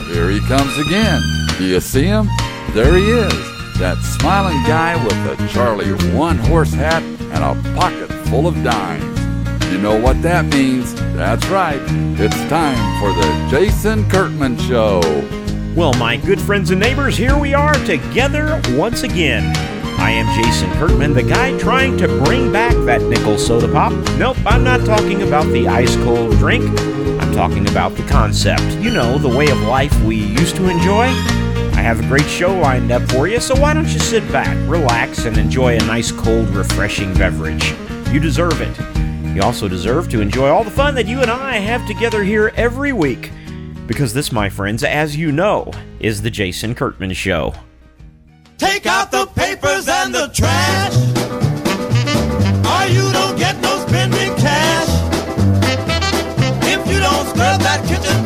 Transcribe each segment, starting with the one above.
Here he comes again. Do you see him? There he is. That smiling guy with the Charlie one-horse hat and a pocket full of dimes. You know what that means. That's right. It's time for the Jason Kurtman Show. Well, my good friends and neighbors, here we are together once again. I am Jason Kurtman, the guy trying to bring back that nickel soda pop. Nope, I'm not talking about the ice-cold drink. I'm talking about the concept. You know, the way of life we used to enjoy. I have a great show lined up for you, so why don't you sit back, relax, and enjoy a nice, cold, refreshing beverage. You deserve it. You also deserve to enjoy all the fun that you and I have together here every week. Because this, my friends, as you know, is the Jason Kurtman Show. Take out the papers and the trash, or you don't get no spending cash. If you don't scrub that kitchen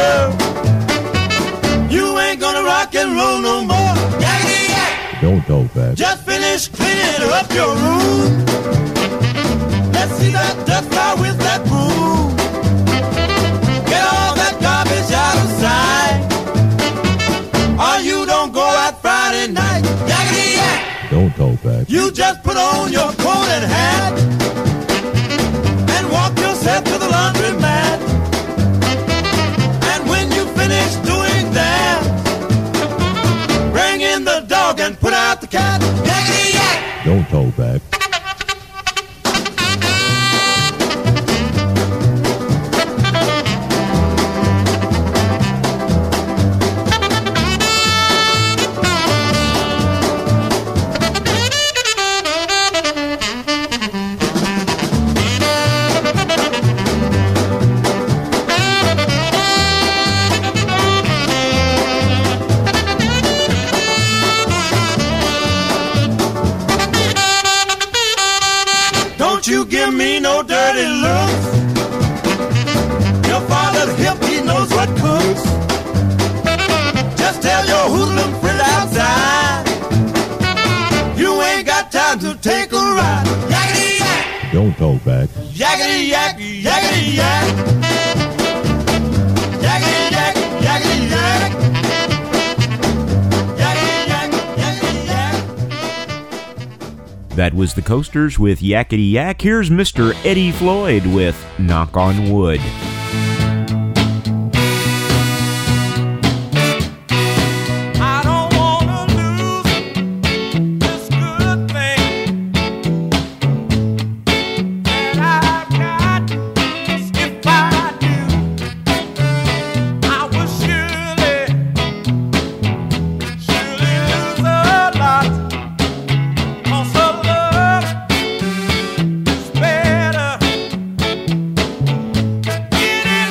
floor, you ain't gonna rock and roll no more. Yakety yak! Don't talk back. Just finish cleaning up your room. Let's see that dust fly with that broom. Get all that garbage out of sight, or you don't go out Friday night. Yakety yak! Don't talk back. You just put on your coat and hat and walk yourself to the laundromat. And when you finish doing that, bring in the dog and put out the cat. Yakety yak! Don't talk back. You give me no dirty looks. Your father's hip, he knows what cooks. Just tell your hoodlum friend outside, you ain't got time to take a ride. Yakety yak! Don't talk back. Yakety yak, yakety yak. Yakety yak, yakety yak. Yakety yak, yakety yak. That was the Coasters with Yakety Yak. Here's Mr. Eddie Floyd with Knock on Wood. Get it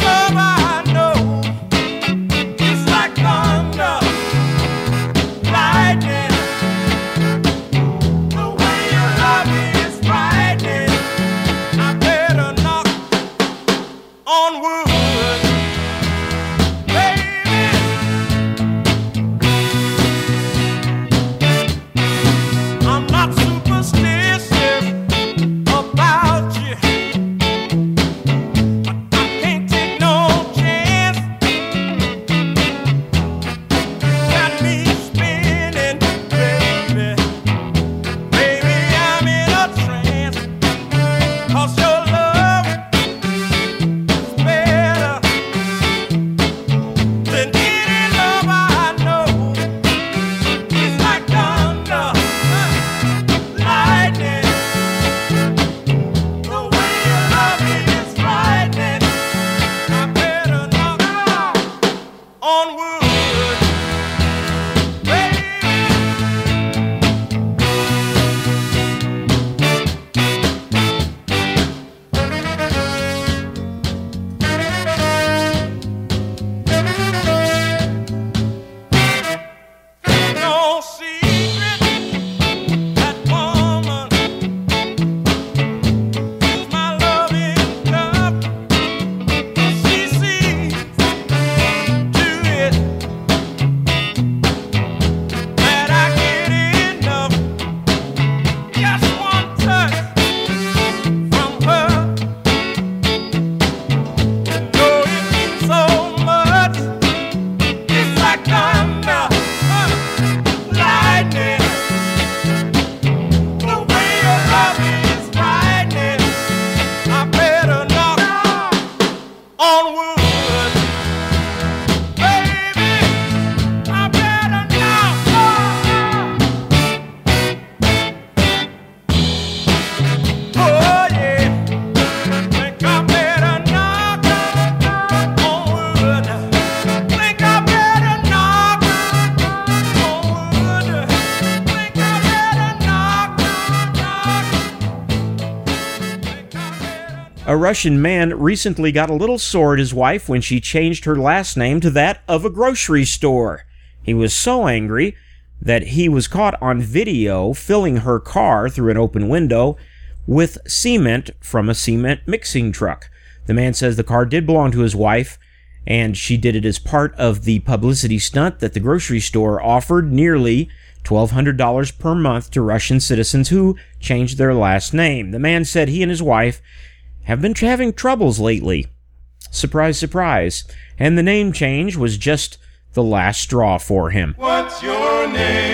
A Russian man recently got a little sore at his wife when she changed her last name to that of a grocery store. He was so angry that he was caught on video filling her car through an open window with cement from a cement mixing truck. The man says the car did belong to his wife, and she did it as part of the publicity stunt that the grocery store offered nearly $1,200 per month to Russian citizens who changed their last name. The man said he and his wife have been having troubles lately. Surprise, surprise. And the name change was just the last straw for him. What's your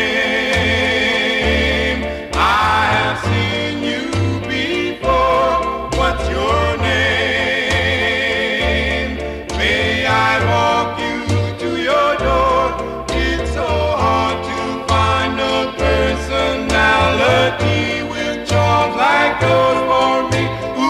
name? I have seen you before. What's your name? May I walk you to your door? It's so hard to find a personality with charms like those for me.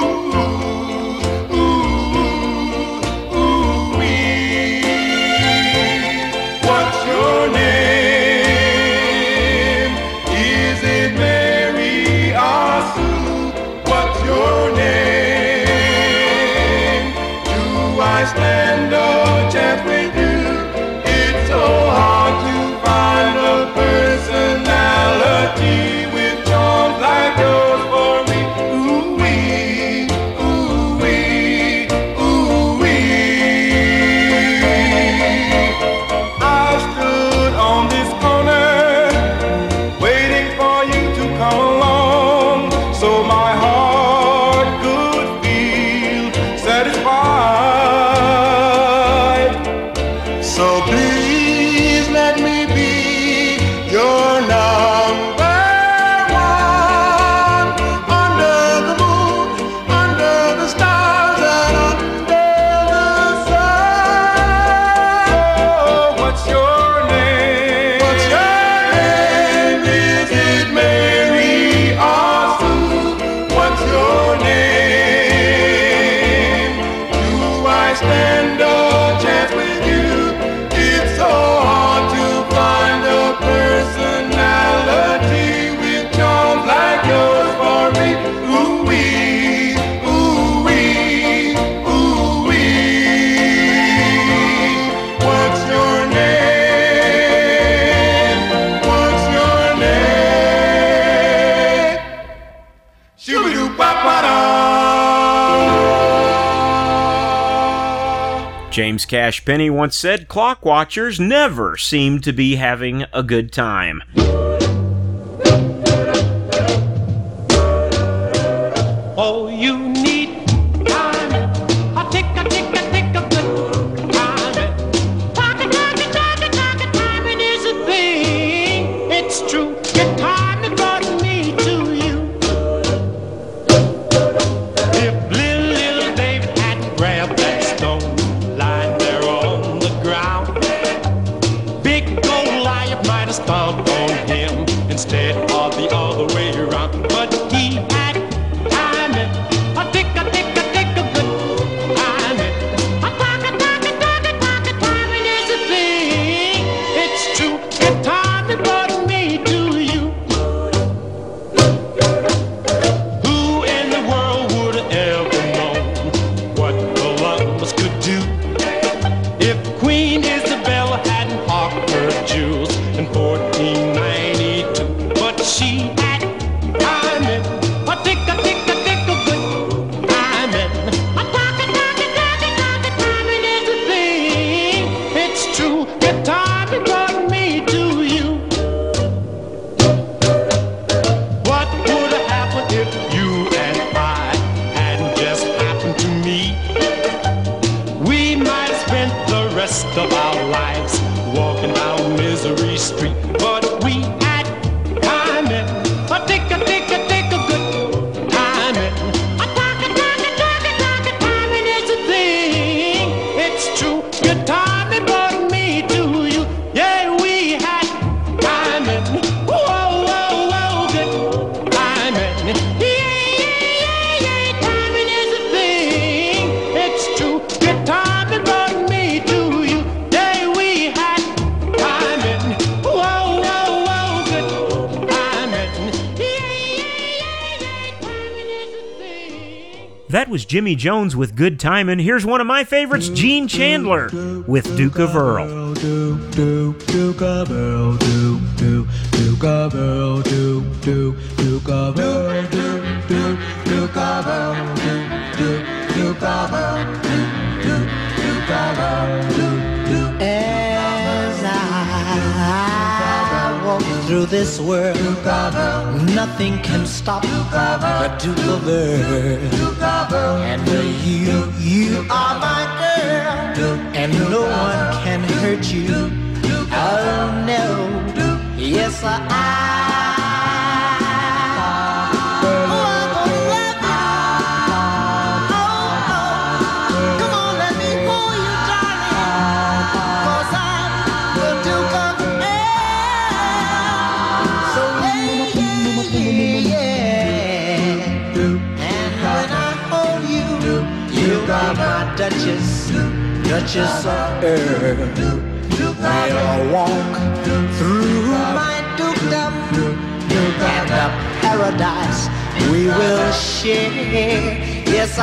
Stand a chance with you. It's so hard to find a personality with charms like yours for me. Ooh-wee, ooh-wee, ooh-wee. I stood on this corner waiting for you to come along so my heart could feel satisfied. So please let me be your number one. Under the moon, under the stars, and under the sun. Oh, what's your name? What's your name? Is it Mary or Sue? What's your name? Do I stand a chance with you? Personality with charms like yours for me. Ooh-wee, ooh-wee, ooh-wee. What's your name? What's your name? Shoo-ba-doo-ba-ba-da. James Cash Penney once said, "Clock watchers never seem to be having a good time." Oh, you need time. A tick, a tick, a tick, a good time. Talking, timing is a thing. It's true. Your time it brought me to you. If little David hadn't grabbed that stone lying there on the ground, big Goliath might have stomped on him instead of the other way around. But he had timing, a tick, a tick, a tick, a good timing. A timing is a thing. It's true. Your timing brought me to you. Who in the world would have ever known what Columbus could do if Queen Isabella hadn't hawked her jewels in 1492? But she had timing, a tick, a tick, a tick, a good timing. A timing is a thing. It's true. Your timing brought me to you. What would have happened if you and I hadn't just happened to meet? We might have spent the rest of our lives walking down Misery Street, but we had timing, a tick, a tick, a tick, a good timing. A timing is a thing. It's true. Your timing brought me to you. Yeah, we had timing. Whoa, whoa, whoa, good timing. Yeah, timing is a thing. It's true. Your timing brought me to you. Yeah, we had timing. Whoa, whoa, whoa, good timing. Yeah, timing is a thing. That was Jimmy Jones with Good Timin'. Here's one of my favorites, Gene Chandler with Duke of Earl. Duke of Earl, Duke of Earl, Duke of Earl, Duke of Earl, Duke of Earl, Duke of Earl. As I walk through this world, nothing can stop the Duke of Earl. And you are my girl, and no one can hurt you. Oh no, yes I. Duchess of Earl, we'll walk through my dukedom, and the paradise we will share. Yes,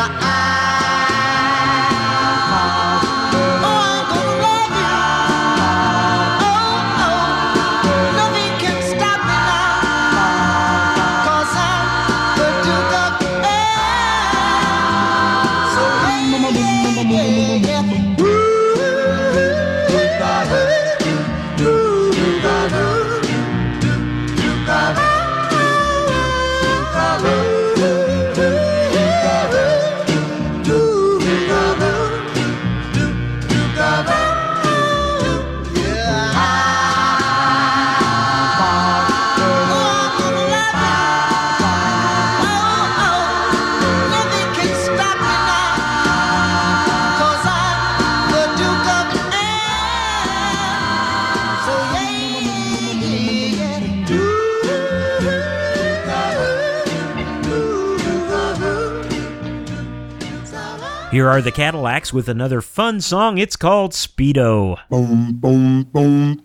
Here are the Cadillacs with another fun song. It's called Speedo. Boom, boom, boom.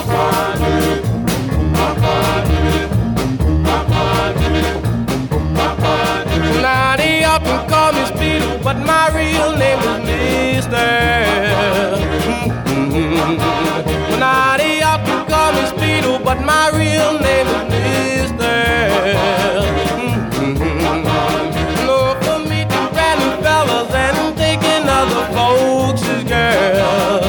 Now they often call me Speedo, but my real name is Mister. Now they often call me Speedo, but my real name is Mister. Folks' girl.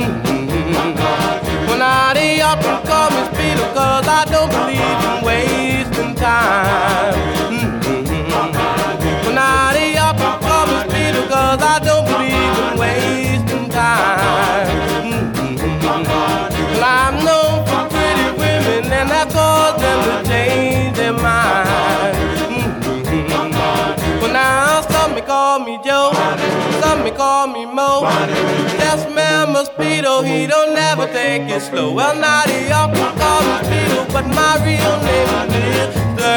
Well, now they often call me Speedo, cause I don't believe in wasting time. Well, now they often call me Speedo, cause I don't believe in wasting time. Well, I'm known for pretty women, and that caused them to change their mind. Well, now some may call me Joe, some may call me Mo. Yes, man, my Speedo, he don't never take it slow. Well, now they often call me Speedo, but my real name is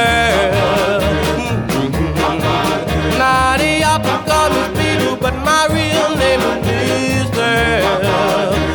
Mister. Now they often call me Speedo, but my real name is Mister.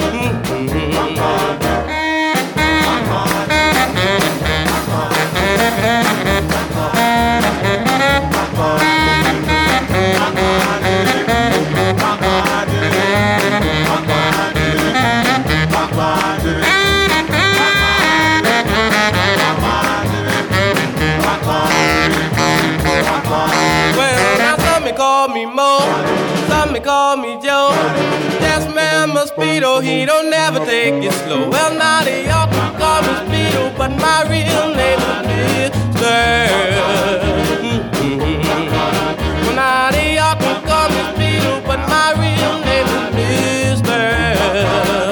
Well, now some may call me Mo, some may call me Joe. Yes, man, my Speedo, he don't never take it slow. Well, now they often call me Speedo, but my real name is Mister. Well, now they often call me Speedo, but my real name is Mister.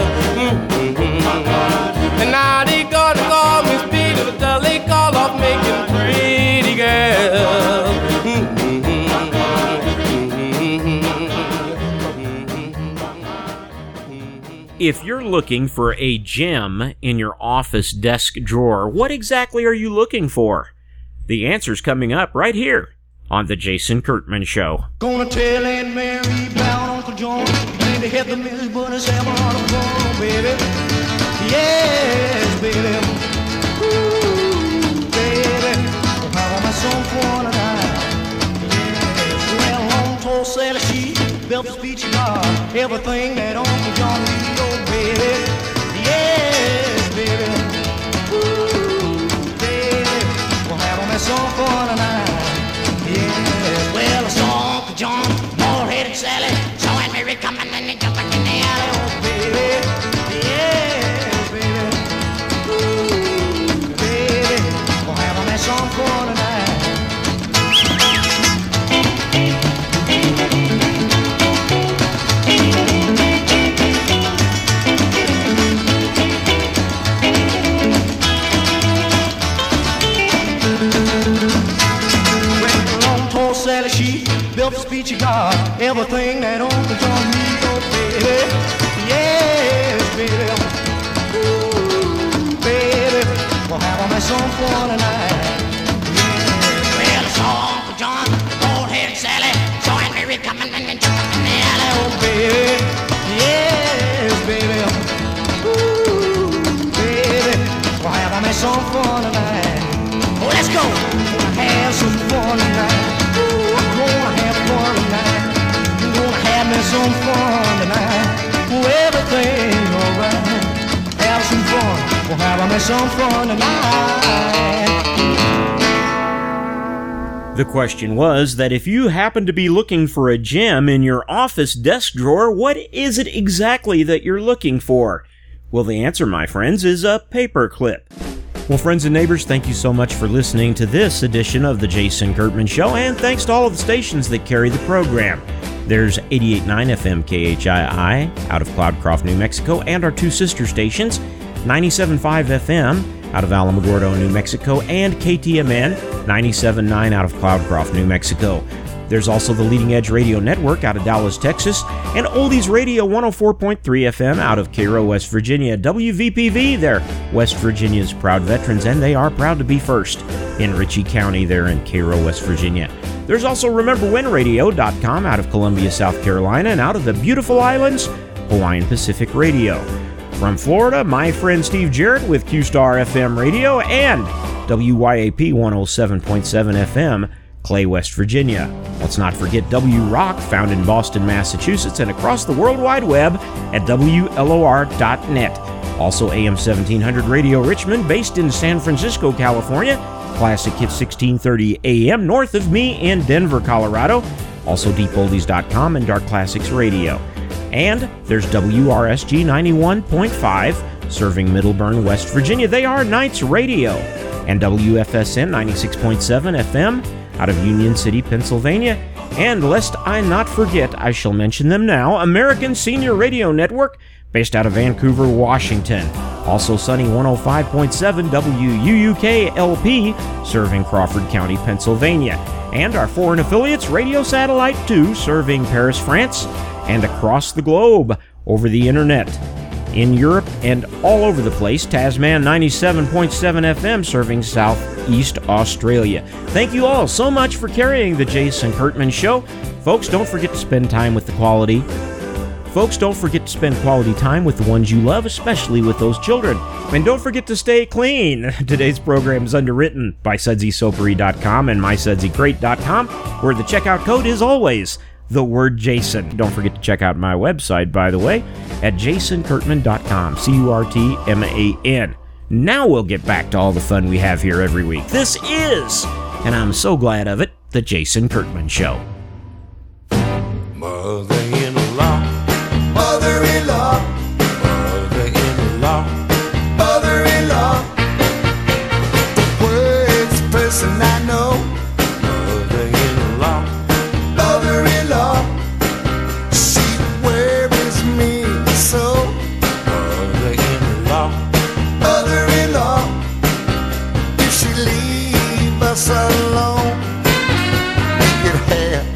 And now they gonna call me Speedo till they call off making pretty girls. If you're looking for a gem in your office desk drawer, what exactly are you looking for? The answer's coming up right here on The Jason Kurtman Show. Gonna tell Aunt Mary about Uncle John. Claim to hit the milk, but it's ever on the phone, baby. Yes, baby. Ooh, baby. How am I so for tonight? Yes, well, everything that Uncle John needs, oh baby. Yes, baby. Ooh, baby, we'll have some fun tonight. Yes, well, I saw Uncle John, bald-headed Sally, Joe and Mary coming and they jumping in the alley, oh baby. Yes, baby. Ooh, baby, we'll have some fun tonight. Sally, she built a speech of God, everything that Uncle John needs, oh baby. Yes, baby. Ooh, baby, we'll have some fun tonight. Yeah. Well, I saw Uncle John, old-headed Sally, Joe and Mary coming and jumping in the alley, oh baby. Yes, baby. Ooh, baby, we'll have some fun tonight. Oh, let's go. We'll have some fun tonight. Some fun tonight, everything alright. Have some fun, we'll have some fun tonight. The question was that if you happen to be looking for a gem in your office desk drawer, what is it exactly that you're looking for? Well, the answer, my friends, is a paper clip. Well, friends and neighbors, thank you so much for listening to this edition of The Jason Kurtman Show, and thanks to all of the stations that carry the program. There's 88.9 FM KHII out of Cloudcroft, New Mexico, and our two sister stations, 97.5 FM out of Alamogordo, New Mexico, and KTMN 97.9 out of Cloudcroft, New Mexico. There's also the Leading Edge Radio Network out of Dallas, Texas, and Oldies Radio 104.3 FM out of Cairo, West Virginia. WVPV, they're West Virginia's proud veterans, and they are proud to be first in Ritchie County there in Cairo, West Virginia. There's also RememberWhenRadio.com out of Columbia, South Carolina, and out of the beautiful islands, Hawaiian Pacific Radio. From Florida, my friend Steve Jarrett with QStar FM Radio and WYAP 107.7 FM, Clay, West Virginia. Let's not forget W-Rock, found in Boston, Massachusetts, and across the World Wide Web at WLOR.net. Also AM 1700 Radio Richmond, based in San Francisco, California. Classic Hits 1630 AM north of me in Denver, Colorado. Also DeepOldies.com and Dark Classics Radio. And there's WRSG 91.5 serving Middleburn, West Virginia. They are Knights Radio. And WFSN 96.7 FM out of Union City, Pennsylvania. And lest I not forget, I shall mention them now, American Senior Radio Network, based out of Vancouver, Washington. Also Sunny 105.7 WUUK-LP, serving Crawford County, Pennsylvania. And our foreign affiliates, Radio Satellite 2, serving Paris, France, and across the globe over the internet. In Europe and all over the place, Tasman 97.7 FM, serving Southeast Australia. Thank you all so much for carrying the Jason Kurtman Show. Folks, don't forget to spend time with the quality. Folks, don't forget to spend quality time with the ones you love, especially with those children. And don't forget to stay clean. Today's program is underwritten by SudsySoapery.com and MySudsyCrate.com, where the checkout code is always the word Jason. Don't forget to check out my website, by the way, at JasonKurtman.com, CURTMAN. Now we'll get back to all the fun we have here every week. This is, and I'm so glad of it, the Jason Kurtman Show. Mother-in-law, mother-in-law, mother-in-law, mother-in-law, the worst person I know. Mother-in-law, mother-in-law, she worries me so. Mother-in-law, mother-in-law, if she leave us alone, we could have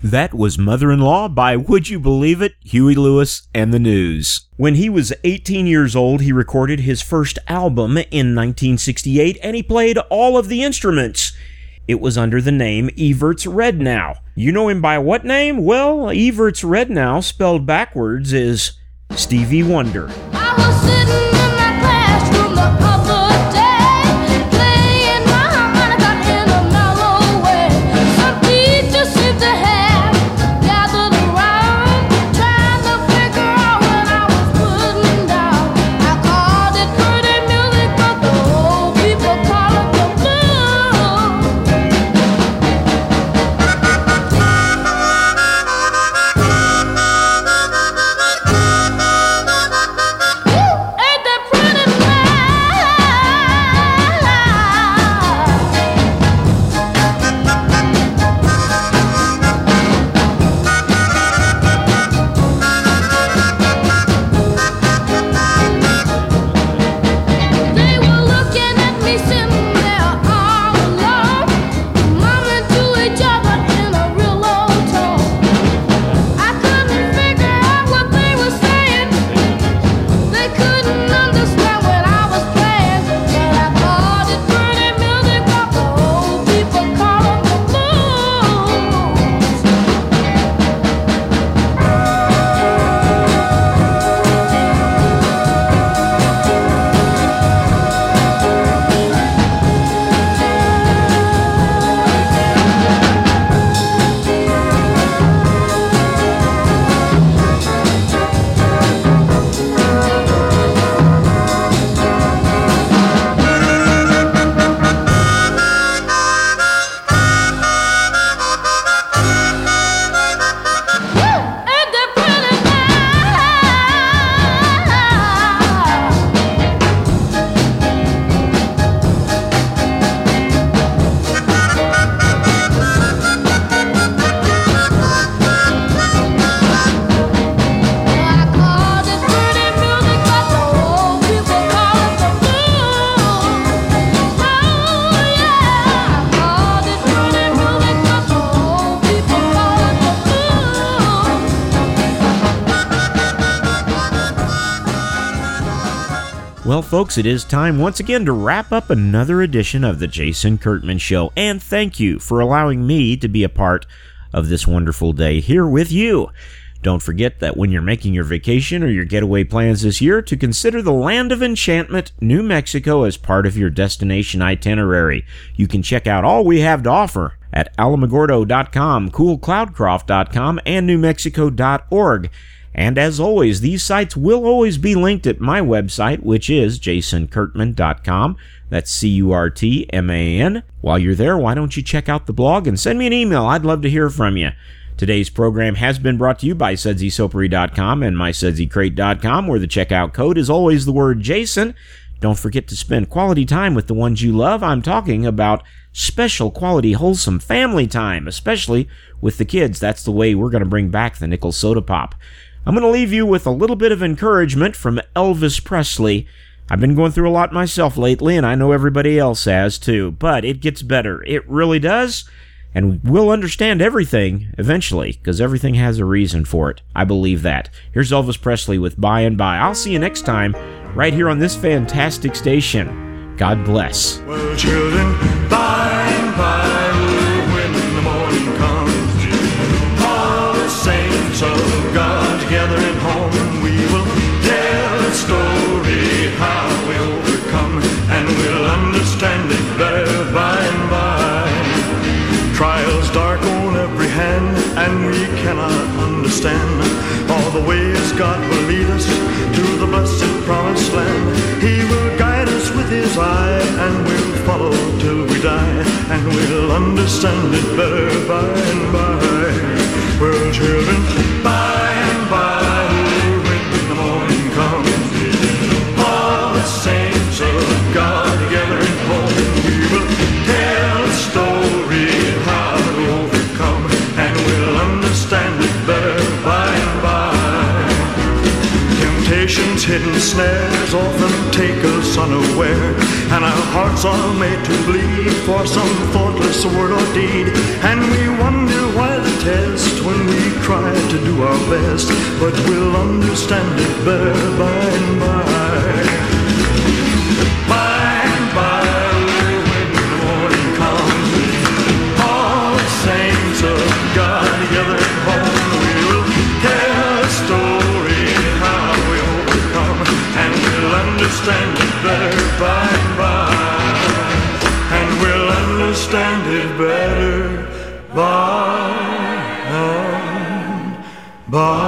That was Mother-in-Law by, would you believe it, Huey Lewis and the News. When he was 18 years old, he recorded his first album in 1968, and he played all of the instruments. It was under the name Everts Rednow. You know him by what name? Well, Everts Rednow, spelled backwards, is Stevie Wonder. I was sitting in my classroom the other day, playing my harmonica in a mellow way. Some teachers seemed to have gathered around, trying to figure out what I was putting down. I called it pretty music, but the old people call it the blues. Ain't that pretty They were looking at me sitting there all alone, mumbling to each other in a real low tone. I couldn't figure out what they were saying. They couldn't understand what I was playing, but I called it pretty music, but the old people call it the blues. Ain't that pretty I called it pretty music, but the old people call it the blues. Oh yeah, I called it pretty music, but the old people call it the blues. Well, folks, it is time once again to wrap up another edition of the Jason Kurtman Show, and thank you for allowing me to be a part of this wonderful day here with you. Don't forget that when you're making your vacation or your getaway plans this year, to consider the Land of Enchantment, New Mexico, as part of your destination itinerary. You can check out all we have to offer at alamogordo.com, coolcloudcroft.com, and newmexico.org. And as always, these sites will always be linked at my website, which is jasonkurtman.com. That's CURTMAN. While you're there, why don't you check out the blog and send me an email? I'd love to hear from you. Today's program has been brought to you by SudsySoapery.com and MySudsyCrate.com, where the checkout code is always the word Jason. Don't forget to spend quality time with the ones you love. I'm talking about special quality, wholesome family time, especially with the kids. That's the way we're going to bring back the nickel soda pop. I'm going to leave you with a little bit of encouragement from Elvis Presley. I've been going through a lot myself lately, and I know everybody else has too, but it gets better. It really does, and we'll understand everything eventually, because everything has a reason for it. I believe that. Here's Elvis Presley with By and By. I'll see you next time, right here on this fantastic station. God bless. Well, children, by and by, when the morning comes, all the saints of God together at home, we will tell a story how we overcome, and we'll understand it better by and by. Trials dark on every hand, and we cannot understand all the ways God will lead us to the blessed promised land. He will guide us with his eye, and we'll follow till we die, and we'll understand it better by and by. Well, children, by and by, when the morning comes, all the saints of God together in home, we will tell a story how to overcome, and we'll understand it better by and by. Temptations, hidden snares often take us us unaware, and our hearts are made to bleed for some thoughtless word or deed. And we wonder why the test when we try to do our best, but we'll understand it better by and by. By and by, when the morning comes, all the saints of God together home, we will tell a story how we overcome, and we'll understand it better by and by, and we'll understand it better by and by.